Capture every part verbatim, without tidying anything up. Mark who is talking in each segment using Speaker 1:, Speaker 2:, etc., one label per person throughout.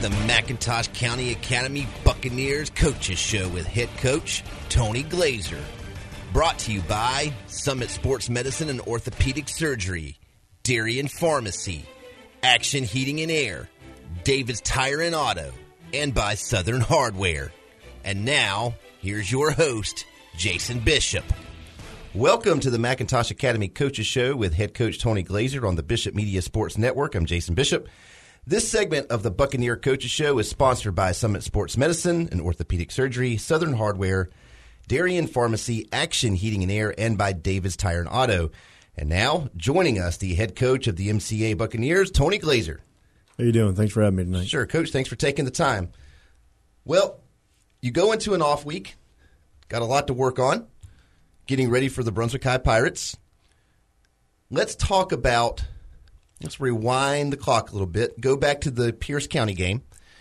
Speaker 1: the McIntosh County Academy Buccaneers Coaches Show with head coach Tony Glazer. Brought to you by Summit Sports Medicine and Orthopedic Surgery, Darien Pharmacy, Action Heating and Air, David's Tire and Auto, and by Southern Hardware. And now, here's your host, Jason Bishop. Welcome to the McIntosh Academy Coaches Show with head coach Tony Glazer on the Bishop Media Sports Network. I'm Jason Bishop. This segment of the Buccaneer Coaches Show is sponsored by Summit Sports Medicine and Orthopedic Surgery, Southern Hardware, Darien Pharmacy, Action Heating and Air, and by David's Tire and Auto. And now, joining us, the head coach of the M C A Buccaneers, Tony Glazer.
Speaker 2: How you doing? Thanks for having me tonight.
Speaker 1: Sure, Coach. Thanks for taking the time. Well, you go into an off week, got a lot to work on, getting ready for the Brunswick High Pirates. Let's talk about, let's rewind the clock a little bit, go back to the Pierce County game.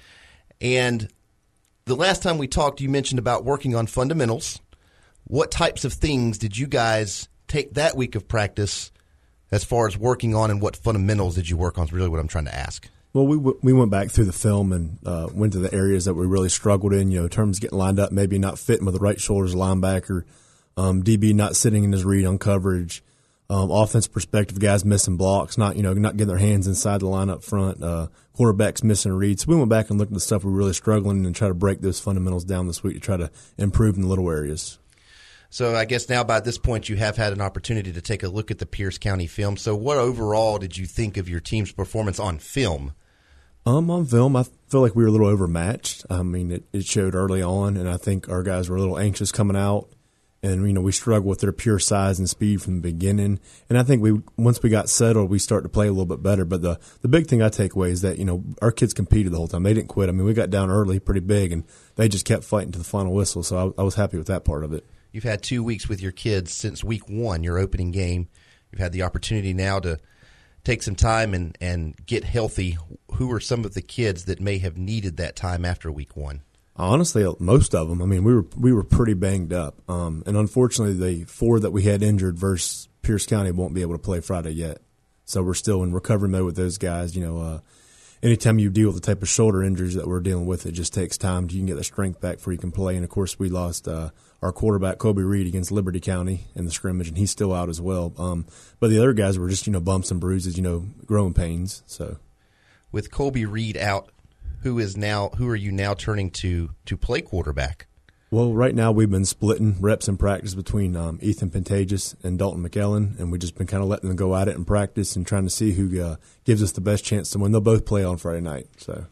Speaker 1: And the last time we talked, you mentioned about working on fundamentals. What types of things did you guys take that week of practice as far as working on, and what fundamentals did you work on is really what I'm trying to ask.
Speaker 2: Well, we we went back through the film and uh, went to the areas that we really struggled in, you know, in terms of getting lined up, maybe not fitting with the right shoulders linebacker, um, D B not sitting in his read on coverage, um, offense perspective, guys missing blocks, not, you know, not getting their hands inside the line up front, uh, quarterbacks missing reads. So we went back and looked at the stuff we were really struggling and tried to break those fundamentals down this week to try to improve in the little areas.
Speaker 1: So I guess now by this point you have had an opportunity to take a look at the Pierce County film. So what overall did you think of your team's performance on film?
Speaker 2: Um, on film, I feel like we were a little overmatched. I mean, it, it showed early on, and I think our guys were a little anxious coming out. And, you know, we struggled with their pure size and speed from the beginning. And I think we once we got settled, we started to play a little bit better. But the, the big thing I take away is that, you know, our kids competed the whole time. They didn't quit. I mean, we got down early pretty big, and they just kept fighting to the final whistle. So I, I was happy with that part of it.
Speaker 1: You've had two weeks with your kids since week one, your opening game. You've had the opportunity now to take some time and, and get healthy. Who are some of the kids that may have needed that time after week one?
Speaker 2: Honestly, most of them. I mean, we were we were pretty banged up, um, and unfortunately, the four that we had injured versus Pierce County won't be able to play Friday yet. So we're still in recovery mode with those guys. You know, uh, anytime you deal with the type of shoulder injuries that we're dealing with, it just takes time. You can get the strength back before you can play. And of course, we lost uh, our quarterback Kobe Reed against Liberty County in the scrimmage, and he's still out as well. Um, but the other guys were just, you know, bumps and bruises, you know, growing pains. So
Speaker 1: with Kobe Reed out, Who is now? Who are you now turning to to play quarterback?
Speaker 2: Well, right now we've been splitting reps in practice between um, Ethan Pantages and Dalton McKellen, and we've just been kind of letting them go at it in practice and trying to see who uh, gives us the best chance to win. They'll both play on Friday night. So,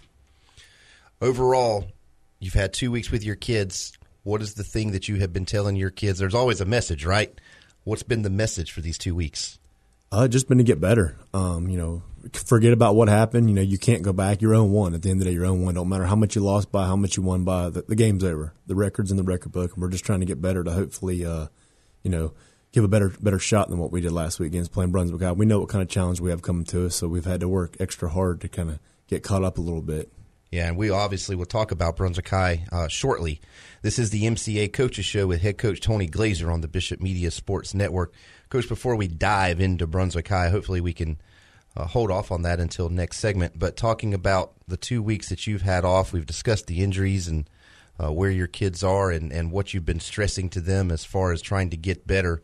Speaker 1: overall, you've had two weeks with your kids. What is the thing that you have been telling your kids? There's always a message, right? What's been the message for these two weeks?
Speaker 2: Uh, just been to get better. Um, you know, forget about what happened. You know, you can't go back. You're oh and one. At the end of the day, you're oh and one. Don't matter how much you lost by, how much you won by. The, the game's over. The record's in the record book, and we're just trying to get better to hopefully, uh, you know, give a better better shot than what we did last week against playing Brunswick High. We know what kind of challenge we have coming to us, so we've had to work extra hard to kind of get caught up a little bit.
Speaker 1: Yeah, and we obviously will talk about Brunswick High uh, shortly. This is the M C A Coaches Show with head coach Tony Glazer on the Bishop Media Sports Network. Coach, before we dive into Brunswick High, hopefully we can uh, hold off on that until next segment. But talking about the two weeks that you've had off, we've discussed the injuries and uh, where your kids are and, and what you've been stressing to them as far as trying to get better.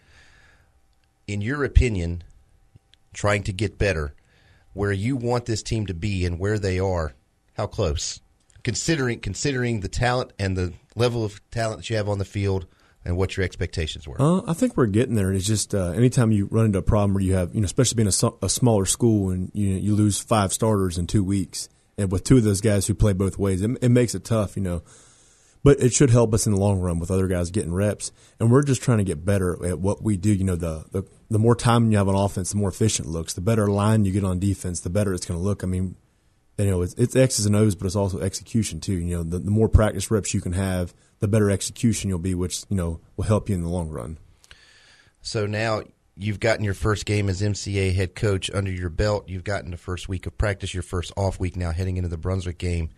Speaker 1: In your opinion, trying to get better, where you want this team to be and where they are, how close? Considering considering the talent and the level of talent that you have on the field and what your expectations were.
Speaker 2: Uh, I think we're getting there. It's just uh, anytime you run into a problem where you have, you know, especially being a, a smaller school and you you lose five starters in two weeks, and with two of those guys who play both ways, it, it makes it tough, you know. But it should help us in the long run with other guys getting reps, and we're just trying to get better at what we do. You know, the the, the more time you have on offense, the more efficient it looks. The better line you get on defense, the better it's going to look. I mean, you know, it's, it's X's and O's, but it's also execution too. You know, the, the more practice reps you can have, the better execution you'll be, which, you know, will help you in the long run.
Speaker 1: So now you've gotten your first game as M C A head coach under your belt. You've gotten the first week of practice, your first off week now heading into the Brunswick game.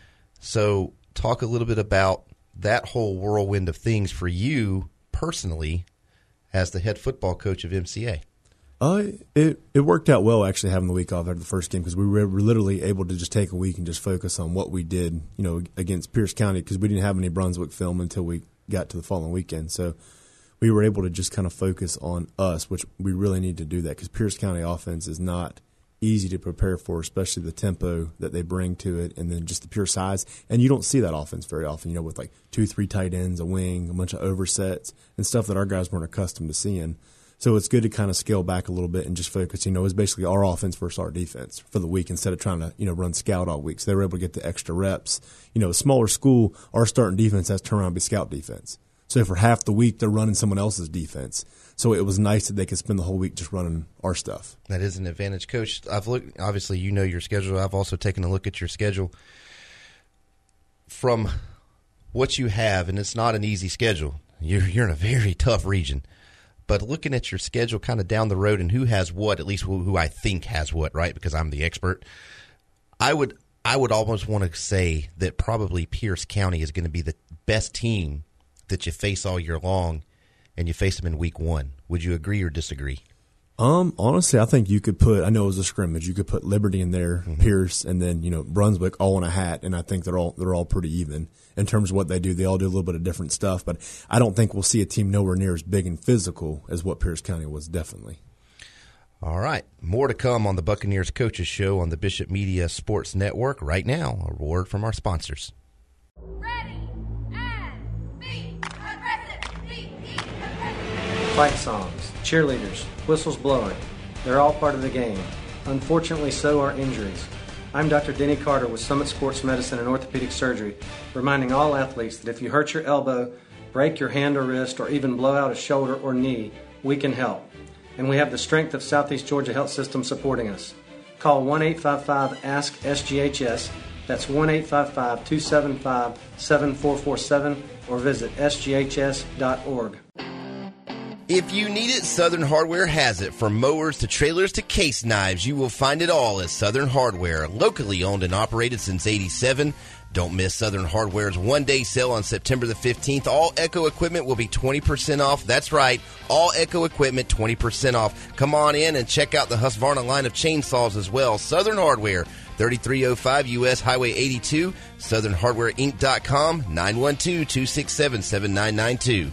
Speaker 1: So talk a little bit about that whole whirlwind of things for you personally as the head football coach of M C A.
Speaker 2: Uh, it it worked out well actually having the week off after the first game because we were, were literally able to just take a week and just focus on what we did, you know, against Pierce County because we didn't have any Brunswick film until we got to the following weekend. So we were able to just kind of focus on us, which we really need to do that because Pierce County offense is not easy to prepare for, especially the tempo that they bring to it and then just the pure size. And you don't see that offense very often, you know, with like two, three tight ends, a wing, a bunch of oversets and stuff that our guys weren't accustomed to seeing. So it's good to kind of scale back a little bit and just focus, you know, it's basically our offense versus our defense for the week instead of trying to, you know, run scout all week. So they were able to get the extra reps. You know, a smaller school, our starting defense has to turn around and be scout defense. So for half the week, they're running someone else's defense. So it was nice that they could spend the whole week just running our stuff.
Speaker 3: That is an advantage. Coach, I've looked, obviously you know your schedule. I've also taken a look at your schedule. From what you have, and it's not an easy schedule, you're, you're in a very tough region. But looking at your schedule kind of down the road and who has what, at least who, who I think has what, right, because I'm the expert, I would I would almost want to say that probably Pierce County is going to be the best team that you face all year long, and you face them in week one. Would you agree or disagree?
Speaker 2: Um, honestly, I think you could put, I know it was a scrimmage, you could put Liberty in there, mm-hmm. Pierce, and then, you know, Brunswick all in a hat, and I think they're all they're all pretty even in terms of what they do. They all do a little bit of different stuff, but I don't think we'll see a team nowhere near as big and physical as what Pierce County was, definitely.
Speaker 3: All right. More to come on the Buccaneers Coaches Show on the Bishop Media Sports Network right now. A word from our sponsors.
Speaker 4: Ready, and be aggressive, be aggressive.
Speaker 5: Fight songs, cheerleaders, whistles blowing. They're all part of the game. Unfortunately, so are injuries. I'm Doctor Denny Carter with Summit Sports Medicine and Orthopedic Surgery, reminding all athletes that if you hurt your elbow, break your hand or wrist, or even blow out a shoulder or knee, we can help. And we have the strength of Southeast Georgia Health System supporting us. Call one eight five five ask S G H S. That's one eight five five, two seven five, seven four four seven or visit S G H S dot org.
Speaker 1: If you need it, Southern Hardware has it. From mowers to trailers to case knives, you will find it all at Southern Hardware. Locally owned and operated since eighty-seven. Don't miss Southern Hardware's one-day sale on September the fifteenth. All Echo equipment will be twenty percent off. That's right, all Echo equipment twenty percent off. Come on in and check out the Husqvarna line of chainsaws as well. Southern Hardware, thirty-three oh five U S Highway eighty-two, southern hardware inc dot com, nine one two, two six seven, seven nine nine two.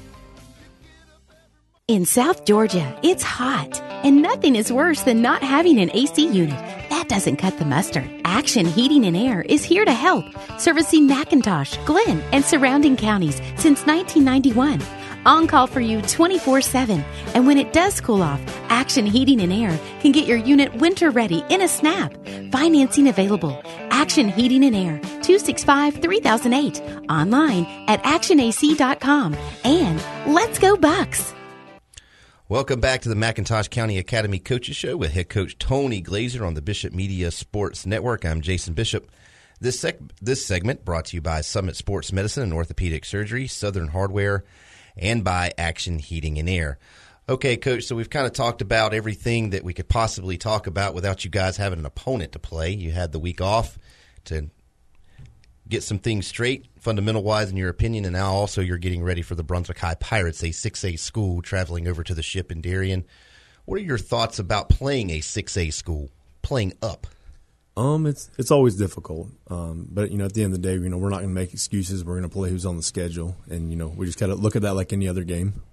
Speaker 6: In South Georgia, it's hot, and nothing is worse than not having an A C unit. That doesn't cut the mustard. Action Heating and Air is here to help, servicing McIntosh, Glenn, and surrounding counties since nineteen ninety-one. On call for you twenty-four seven, and when it does cool off, Action Heating and Air can get your unit winter ready in a snap. Financing available. Action Heating and Air, two six five, three thousand eight. Online at action a c dot com. And let's go Bucks!
Speaker 3: Welcome back to the McIntosh County Academy Coaches Show with head coach Tony Glazer on the Bishop Media Sports Network. I'm Jason Bishop. This sec- this segment brought to you by Summit Sports Medicine and Orthopedic Surgery, Southern Hardware, and by Action Heating and Air. Okay, Coach, so we've kind of talked about everything that we could possibly talk about without you guys having an opponent to play. You had the week off to get some things straight, fundamental-wise, in your opinion, and now also you're getting ready for the Brunswick High Pirates, a six A school traveling over to the Ship in Darien. What are your thoughts about playing a six A school, playing up?
Speaker 2: Um, it's it's always difficult, um, but you know, at the end of the day, you know, we're not going to make excuses. We're going to play who's on the schedule, and you know, we just got to look at that like any other game.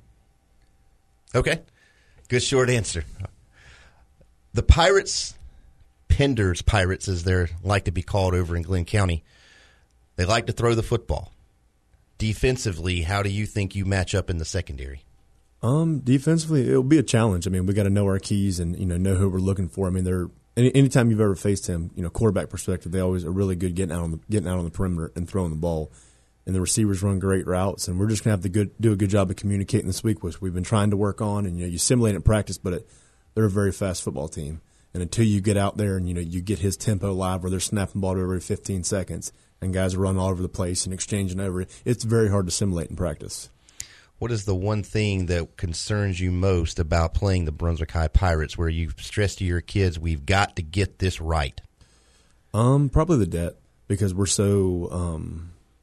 Speaker 3: Okay, good short answer. The Pirates, Penders Pirates, as they're like to be called over in Glenn County, they like to throw the football. Defensively, how do you think you match up in the secondary?
Speaker 2: Um, defensively, it'll be a challenge. I mean, we got to know our keys and you know know who we're looking for. I mean, they're any anytime you've ever faced him, you know, quarterback perspective, they always are really good getting out on the getting out on the perimeter and throwing the ball. And the receivers run great routes, and we're just gonna have to good, do a good job of communicating this week, which we've been trying to work on. And you know, you simulate it in practice, but it, they're a very fast football team. And until you get out there and you know you get his tempo live, where they're snapping the ball every fifteen seconds. And guys run all over the place and exchanging over it. It's very hard to simulate in practice.
Speaker 3: What is the one thing that concerns you most about playing the Brunswick High Pirates, where you stress to your kids, we've got to get this right?
Speaker 2: Um, probably the debt, because we're so um,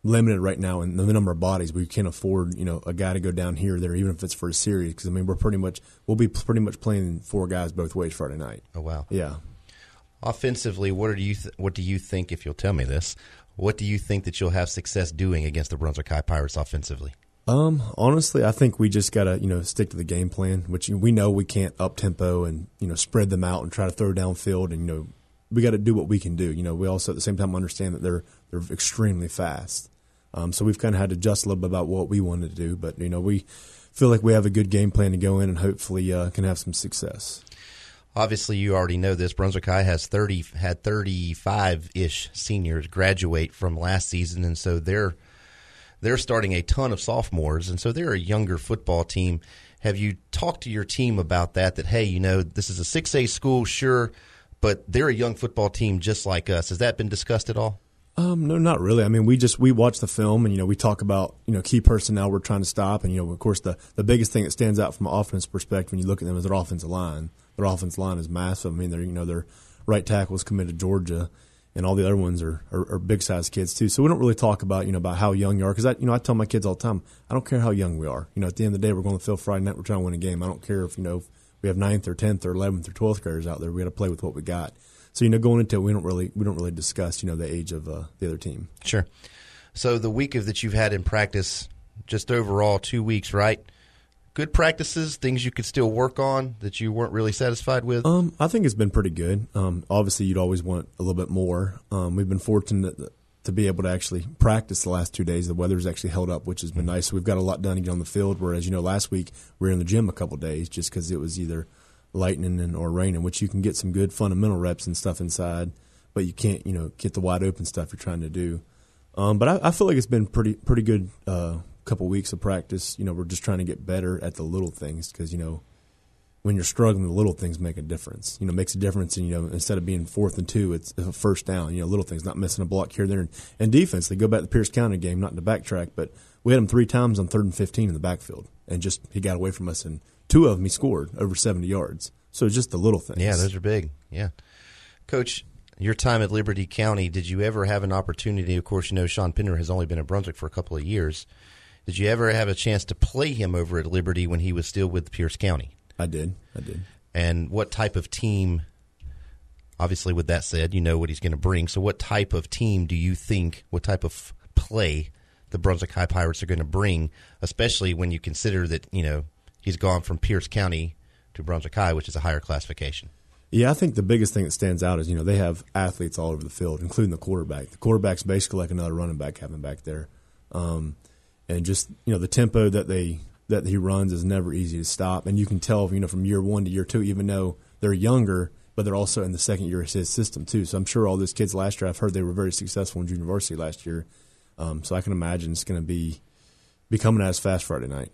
Speaker 2: limited right now in the number of bodies. We can't afford, you know, a guy to go down here or there, even if it's for a series. Because I mean, we're pretty much we'll be pretty much playing four guys both ways Friday night.
Speaker 3: Oh wow!
Speaker 2: Yeah.
Speaker 3: Offensively, what are you? Th- what do you think? If you'll tell me this, what do you think that you'll have success doing against the Brunswick High Pirates offensively?
Speaker 2: Um, honestly, I think we just gotta, you know, stick to the game plan, which we know we can't up tempo and, you know, spread them out and try to throw downfield, and, you know, we got to do what we can do. You know, we also at the same time understand that they're they're extremely fast. Um, so we've kind of had to adjust a little bit about what we wanted to do, but you know, we feel like we have a good game plan to go in and hopefully uh, can have some success.
Speaker 3: Obviously, you already know this. Brunswick High has thirty had thirty-five ish seniors graduate from last season, and so they're. They're starting a ton of sophomores, and so they're a younger football team. Have you talked to your team about that, that, hey, you know, this is a six A school, sure, but they're a young football team just like us? Has that been discussed at all?
Speaker 2: Um, no, not really. I mean, we just we watch the film, and, you know, we talk about, you know, key personnel we're trying to stop. And, you know, of course, the, the biggest thing that stands out from an offense perspective when you look at them is their offensive line. Their offensive line is massive. I mean, they're, you know, their right tackle is committed to Georgia. And all the other ones are, are, are big size kids too. So we don't really talk about, you know, about how young you are, because I, you know, I tell my kids all the time, I don't care how young we are. You know, at the end of the day, we're going to the field Friday night. We're trying to win a game. I don't care if, you know, if we have ninth or tenth or eleventh or twelfth graders out there. We got to play with what we got. So, you know, going into it, we don't really we don't really discuss, you know, the age of uh, the other team.
Speaker 3: Sure. So the week of that you've had in practice, just overall two weeks, right? Good practices, things you could still work on that you weren't really satisfied with?
Speaker 2: Um, I think it's been pretty good. Um, obviously, you'd always want a little bit more. Um, we've been fortunate to be able to actually practice the last two days. The weather's actually held up, which has been nice. So we've got a lot done to get on the field, whereas, you know, last week we were in the gym a couple days just because it was either lightning and, or raining, which you can get some good fundamental reps and stuff inside, but you can't, you know, get the wide open stuff you're trying to do. Um, but I, I feel like it's been pretty pretty good uh couple weeks of practice. You know, we're just trying to get better at the little things because, you know, when you're struggling, the little things make a difference. You know, makes a difference. And, you know, instead of being fourth and two, it's a first down. You know, little things, not missing a block here, there. And, and defense, they go back to the Pierce County game, not to backtrack, but we had him three times on third and fifteen in the backfield. And just he got away from us. And two of them he scored over seventy yards. So it's just the little things.
Speaker 3: Yeah, those are big. Yeah. Coach, your time at Liberty County, did you ever have an opportunity? Of course, you know, Sean Pinder has only been at Brunswick for a couple of years. Did you ever have a chance to play him over at Liberty when he was still with Pierce County?
Speaker 2: I did. I did.
Speaker 3: And what type of team, obviously with that said, you know what he's going to bring. So what type of team do you think, what type of play the Brunswick High Pirates are going to bring, especially when you consider that, you know, he's gone from Pierce County to Brunswick High, which is a higher classification?
Speaker 2: Yeah, I think the biggest thing that stands out is, you know, they have athletes all over the field, including the quarterback. The quarterback's basically like another running back having back there. Um And just, you know, the tempo that they that he runs is never easy to stop. And you can tell, you know, from year one to year two, even though they're younger, but they're also in the second year of his system too. So I'm sure all those kids last year, I've heard they were very successful in junior varsity last year. Um, so I can imagine it's going to be be coming at us fast Friday night.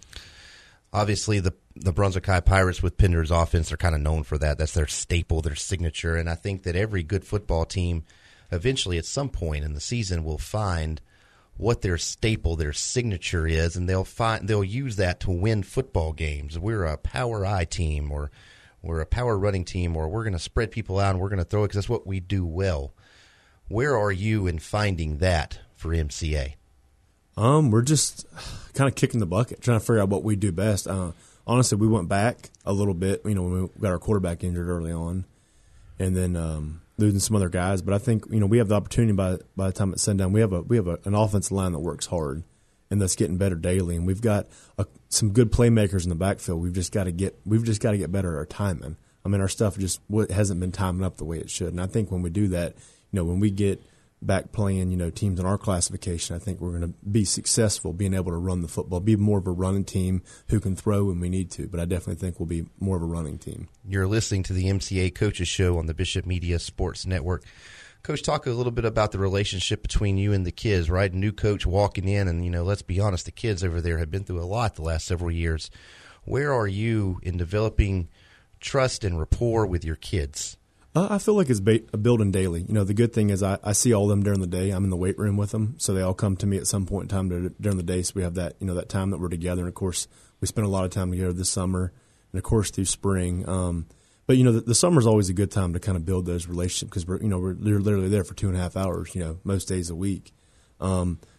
Speaker 3: Obviously, the the Brunswick High Pirates with Pinder's offense are kind of known for that. That's their staple, their signature. And I think that every good football team eventually at some point in the season will find what their staple, their signature is, and they'll find they'll use that to win football games. We're a power I team, or we're a power running team, or we're going to spread people out and we're going to throw it because that's what we do well. Where are you in finding that for M C A?
Speaker 2: Um, we're just kind of kicking the bucket, trying to figure out what we do best. Uh, honestly, we went back a little bit, you know, when we got our quarterback injured early on, and then um, losing some other guys. But I think, you know, we have the opportunity by by the time it's sundown. We have a we have a, an offensive line that works hard and that's getting better daily, and we've got a, some good playmakers in the backfield. We've just got to get we've just got to get better at our timing. I mean, our stuff just hasn't been timing up the way it should, and I think when we do that, you know, when we get back playing, you know, teams in our classification, I think we're going to be successful being able to run the football, be more of a running team who can throw when we need to. But I definitely think we'll be more of a running team.
Speaker 3: You're listening to the M C A Coaches Show on the Bishop Media Sports Network. Coach, talk a little bit about the relationship between you and the kids, right? New coach walking in, and, you know, let's be honest, the kids over there have been through a lot the last several years. Where are you in developing trust and rapport with your kids?
Speaker 2: Uh, I feel like it's ba- building daily. You know, the good thing is I, I see all of them during the day. I'm in the weight room with them, so they all come to me at some point in time to, during the day. So we have that, you know, that time that we're together. And of course, we spend a lot of time together this summer, and of course through spring. Um, but you know, the, the summer is always a good time to kind of build those relationships because we're, you know, we're literally there for two and a half hours, you know, most days a week. Um,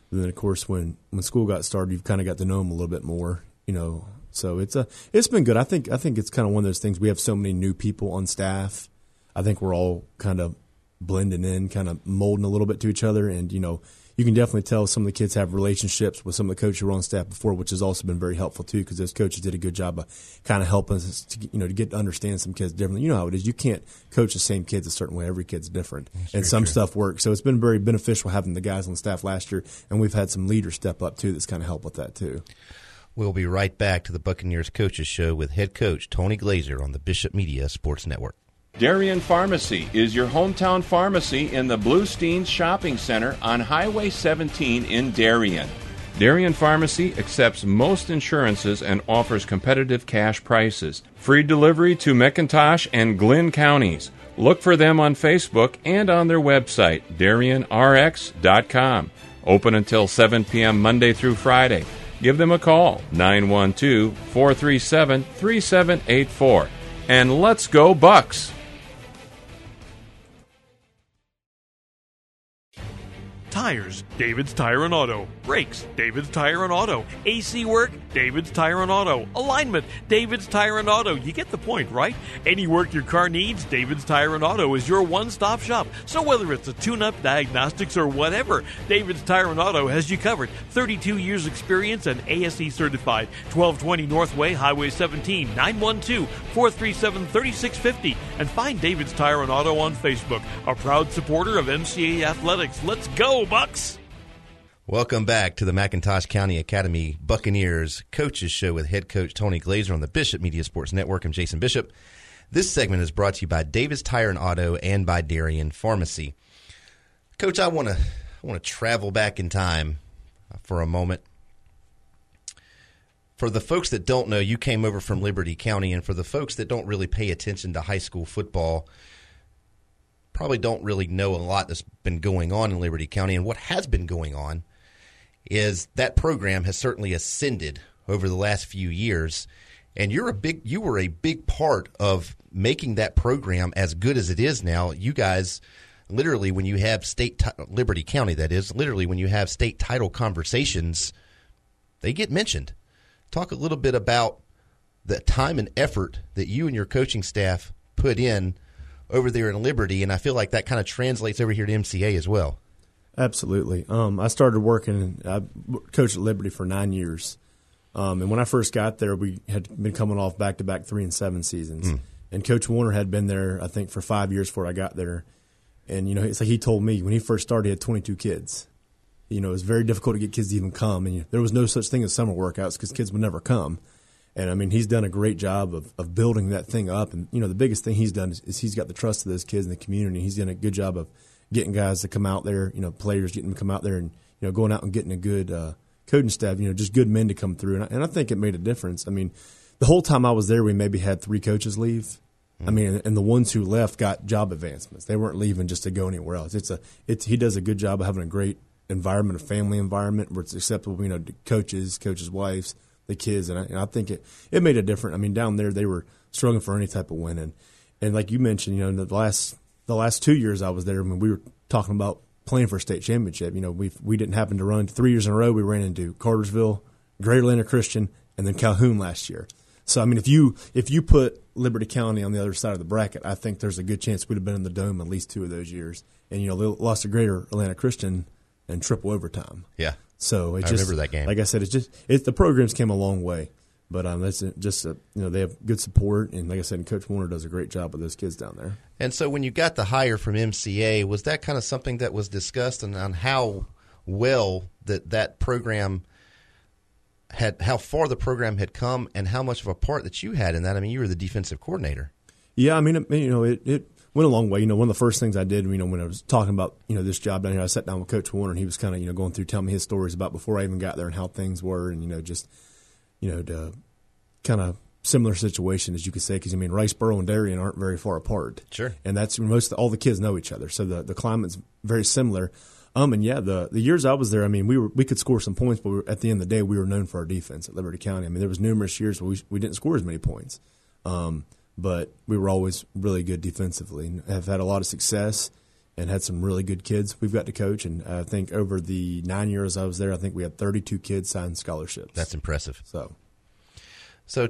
Speaker 2: And then, of course, when, when school got started, you've kind of got to know them a little bit more, you know. So it's a it's been good. I think I think it's kind of one of those things. We have so many new people on staff. I think we're all kind of blending in, kind of molding a little bit to each other. And, you know, you can definitely tell some of the kids have relationships with some of the coaches who were on staff before, which has also been very helpful, too, because those coaches did a good job of kind of helping us to, you know, to get to understand some kids differently. You know how it is. You can't coach the same kids a certain way. Every kid's different. That's and some true. Stuff works. So it's been very beneficial having the guys on staff last year, and we've had some leaders step up, too, that's kind of helped with that, too.
Speaker 3: We'll be right back to the Buccaneers Coaches Show with head coach Tony Glazer on the Bishop Media Sports Network.
Speaker 7: Darien Pharmacy is your hometown pharmacy in the Blue Steens Shopping Center on Highway seventeen in Darien. Darien Pharmacy accepts most insurances and offers competitive cash prices. Free delivery to McIntosh and Glynn counties. Look for them on Facebook and on their website, darien r x dot com. Open until seven p.m. Monday through Friday. Give them a call, nine one two, four three seven, three seven eight four. And let's go Bucks!
Speaker 8: Tires, David's Tire and Auto. Brakes, David's Tire and Auto. A C work, David's Tire and Auto. Alignment, David's Tire and Auto. You get the point, right? Any work your car needs, David's Tire and Auto is your one-stop shop. So whether it's a tune-up, diagnostics, or whatever, David's Tire and Auto has you covered. thirty-two years experience and A S E certified. twelve twenty Northway, Highway seventeen, nine one two, four three seven, three six five zero. And find David's Tire and Auto on Facebook. A proud supporter of M C A Athletics. Let's go, Bucks!
Speaker 3: Welcome back to the McIntosh County Academy Buccaneers Coaches Show with head coach Tony Glazer on the Bishop Media Sports Network. I'm Jason Bishop. This segment is brought to you by David's Tire and Auto and by Darien Pharmacy. Coach, I want to I want to travel back in time for a moment. For the folks that don't know, you came over from Liberty County, and for the folks that don't really pay attention to high school football, probably don't really know a lot that's been going on in Liberty County. And what has been going on is that program has certainly ascended over the last few years. And you're a big, you were a big part of making that program as good as it is now. You guys, literally, when you have state, t- Liberty County, that is, literally when you have state title conversations, they get mentioned. Talk a little bit about the time and effort that you and your coaching staff put in over there in Liberty, and I feel like that kind of translates over here to M C A as well.
Speaker 2: Absolutely. Um, I started working, I coached at Liberty for nine years. Um, and when I first got there, we had been coming off back-to-back three and seven seasons. Mm. And Coach Warner had been there, I think, for five years before I got there. And, you know, it's like he told me when he first started, he had twenty-two kids. You know, it was very difficult to get kids to even come. And you know, there was no such thing as summer workouts because kids would never come. And, I mean, he's done a great job of, of building that thing up. And, you know, the biggest thing he's done is, is he's got the trust of those kids in the community. He's done a good job of getting guys to come out there, you know, players getting them to come out there and, you know, going out and getting a good uh, coaching staff, you know, just good men to come through. And I, and I think it made a difference. I mean, the whole time I was there, we maybe had three coaches leave. Mm-hmm. I mean, and the ones who left got job advancements. They weren't leaving just to go anywhere else. It's a, it's, he does a good job of having a great environment, a family environment where it's acceptable, you know, to coaches, coaches' wives, the kids, and I, and I think it, it made a difference. I mean, down there they were struggling for any type of win, and and like you mentioned, you know, in the last the last two years I was there, when we were talking about playing for a state championship, you know, we we didn't happen to run three years in a row. We ran into Cartersville, Greater Atlanta Christian, and then Calhoun last year. So I mean, if you if you put Liberty County on the other side of the bracket, I think there's a good chance we'd have been in the Dome at least two of those years. And you know, they lost to Greater Atlanta Christian in triple overtime.
Speaker 3: Yeah.
Speaker 2: So it
Speaker 3: I
Speaker 2: just,
Speaker 3: remember that game.
Speaker 2: Like I said, it's just it, the programs came a long way, but um, that's just a, you know, they have good support, and like I said, Coach Warner does a great job with those kids down there.
Speaker 3: And so, when you got the hire from M C A, was that kind of something that was discussed, and on how well that that program had, how far the program had come, and how much of a part that you had in that? I mean, you were the defensive coordinator.
Speaker 2: Yeah, I mean, it, you know, it. it went a long way. You know, one of the first things I did, you know, when I was talking about, you know, this job down here, I sat down with Coach Warner, and he was kind of, you know, going through, telling me his stories about before I even got there and how things were, and, you know, just, you know, the kind of similar situation, as you could say, because, I mean, Riceboro and Darien aren't very far apart.
Speaker 3: Sure.
Speaker 2: And that's, most, all the kids know each other, so the, the climate's very similar. Um, and, yeah, the the years I was there, I mean, we were we could score some points, but we were, at the end of the day, we were known for our defense at Liberty County. I mean, there was numerous years where we, we didn't score as many points. Um But we were always really good defensively and have had a lot of success. and had some really good kids we've got to coach. And I think over the nine years I was there, I think we had thirty-two kids sign scholarships.
Speaker 3: That's impressive.
Speaker 2: So,
Speaker 3: so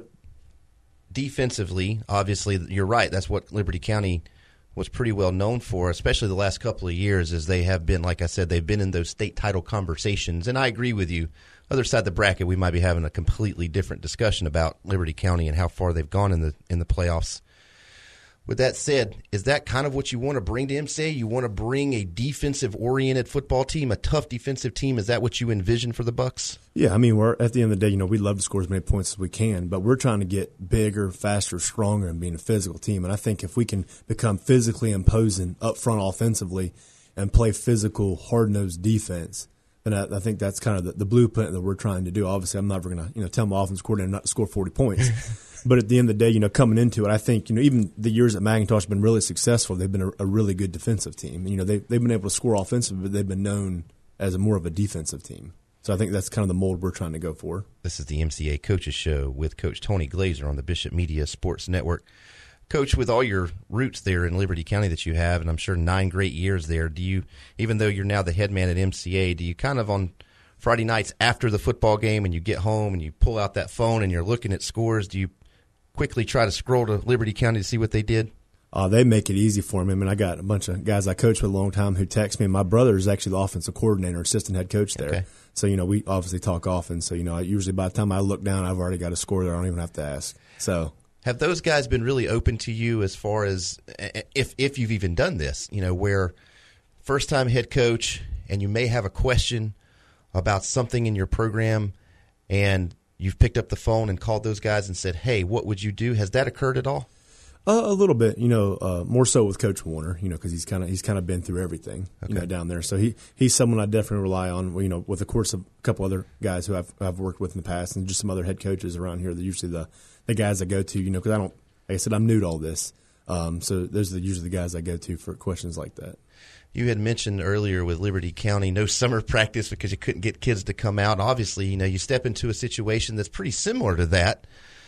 Speaker 3: defensively, obviously, you're right. That's what Liberty County was pretty well known for, especially the last couple of years, as they have been, like I said, they've been in those state title conversations. And I agree with you. Other side of the bracket, we might be having a completely different discussion about Liberty County and how far they've gone in the in the playoffs. With that said, is that kind of what you want to bring to M C A? You want to bring a defensive-oriented football team, a tough defensive team? Is that what you envision for the Bucks?
Speaker 2: Yeah, I mean, we're at the end of the day, you know, we love to score as many points as we can, but we're trying to get bigger, faster, stronger, and being a physical team. And I think if we can become physically imposing up front offensively and play physical, hard-nosed defense, then I, I think that's kind of the, the blueprint that we're trying to do. Obviously, I'm never going to, you know, tell my offensive coordinator not to score forty points. But at the end of the day, you know, coming into it, I think, you know, even the years that McIntosh have been really successful, they've been a, a really good defensive team. You know, they, they've been able to score offensively, but they've been known as a more of a defensive team. So I think that's kind of the mold we're trying to go for.
Speaker 3: This is the M C A Coaches Show with Coach Tony Glazer on the Bishop Media Sports Network. Coach, with all your roots there in Liberty County that you have, and I'm sure nine great years there, do you, even though you're now the head man at M C A, do you kind of on Friday nights after the football game and you get home and you pull out that phone and you're looking at scores, do you quickly try to scroll to Liberty County to see what they did?
Speaker 2: Uh, they make it easy for me. I mean, I got a bunch of guys I coached with a long time who text me. My brother is actually the offensive coordinator, assistant head coach there. Okay. So, you know, we obviously talk often. So, you know, usually by the time I look down, I've already got a score there. I don't even have to ask. So,
Speaker 3: have those guys been really open to you as far as if if you've even done this, you know, where first-time head coach and you may have a question about something in your program and you've picked up the phone and called those guys and said, hey, what would you do? Has that occurred at all?
Speaker 2: Uh, a little bit, you know, uh, more so with Coach Warner, you know, because he's kind of he's kind of been through everything, okay. you know, down there. So he he's someone I definitely rely on, you know, with, of course, a couple other guys who I've, I've worked with in the past and just some other head coaches around here. They're usually the, the guys I go to, you know, because I don't, like I said, I'm new to all this. Um, so those are usually the guys I go to for questions like that.
Speaker 3: You had mentioned earlier with Liberty County, no summer practice because you couldn't get kids to come out. Obviously, you know, you step into a situation that's pretty similar to that.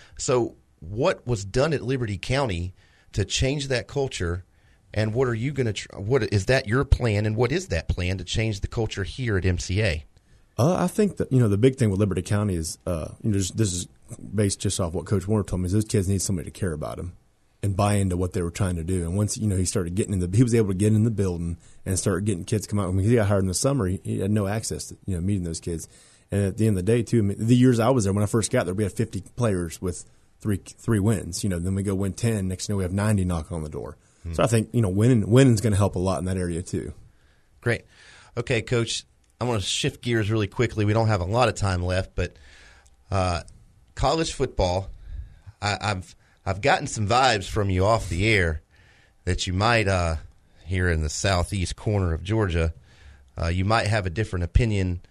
Speaker 3: So what was done at Liberty County to change that culture, and what are you going to tr- – what is that your plan, and what is that plan to change the culture here at M C A?
Speaker 2: Uh, I think that, you know, the big thing with Liberty County is, uh, you know, this, this is based just off what Coach Warner told me, is those kids need somebody to care about them and buy into what they were trying to do. And once, you know, he started getting in the – he was able to get in the building and start getting kids come out. I mean, he got hired in the summer. He, he had no access to, you know, meeting those kids. And at the end of the day, too, I mean, the years I was there, when I first got there, we had fifty players with three three wins. You know, then we go win ten. Next thing you know, we have ninety knocking on the door. Hmm. So I think, you know, winning winning's going to help a lot in that area, too.
Speaker 3: Great. Okay, Coach, I want to shift gears really quickly. We don't have a lot of time left, but uh, college football, I, I've I've gotten some vibes from you off the air that you might, uh, here in the southeast corner of Georgia, uh, you might have a different opinion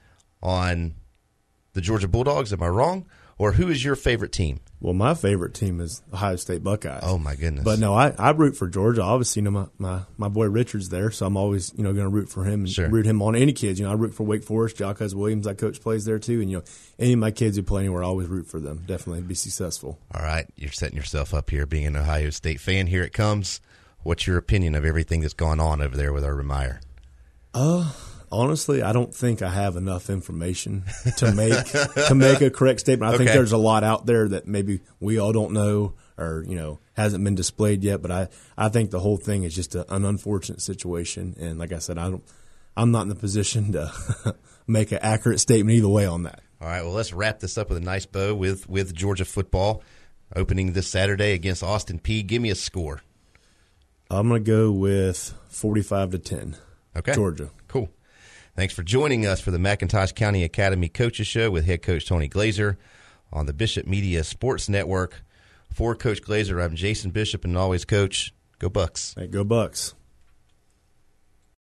Speaker 3: on the Georgia Bulldogs. Am I wrong? Or who is your favorite team?
Speaker 2: Well, my favorite team is Ohio State Buckeyes.
Speaker 3: Oh, my goodness.
Speaker 2: But, no, I, I root for Georgia. Obviously, you know, my, my, my boy Richard's there, so I'm always, you know, going to root for him and
Speaker 3: sure.
Speaker 2: root him on. Any kids, you know, I root for Wake Forest. Jacquez Williams, I coach, plays there too. And, you know, any of my kids who play anywhere, I always root for them. Definitely be successful.
Speaker 3: All right. You're setting yourself up here being an Ohio State fan. Here it comes. What's your opinion of everything that's gone on over there with Urban Meyer?
Speaker 2: Uh, honestly, I don't think I have enough information to make to make a correct statement. I
Speaker 3: okay.
Speaker 2: think there's a lot out there that maybe we all don't know or, you know, hasn't been displayed yet. But I, I think the whole thing is just a, an unfortunate situation. And like I said, I don't, I'm not in the position to make an accurate statement either way on that.
Speaker 3: All right, well, let's wrap this up with a nice bow with, with Georgia football opening this Saturday against Austin Peay. Give me a score.
Speaker 2: I'm going to go with forty-five to ten.
Speaker 3: Okay.
Speaker 2: Georgia.
Speaker 3: Cool. Thanks for joining us for the McIntosh County Academy Coaches Show with head coach Tony Glazer on the Bishop Media Sports Network. For Coach Glazer, I'm Jason Bishop, and always, Coach, go Bucks.
Speaker 2: Hey, go Bucks.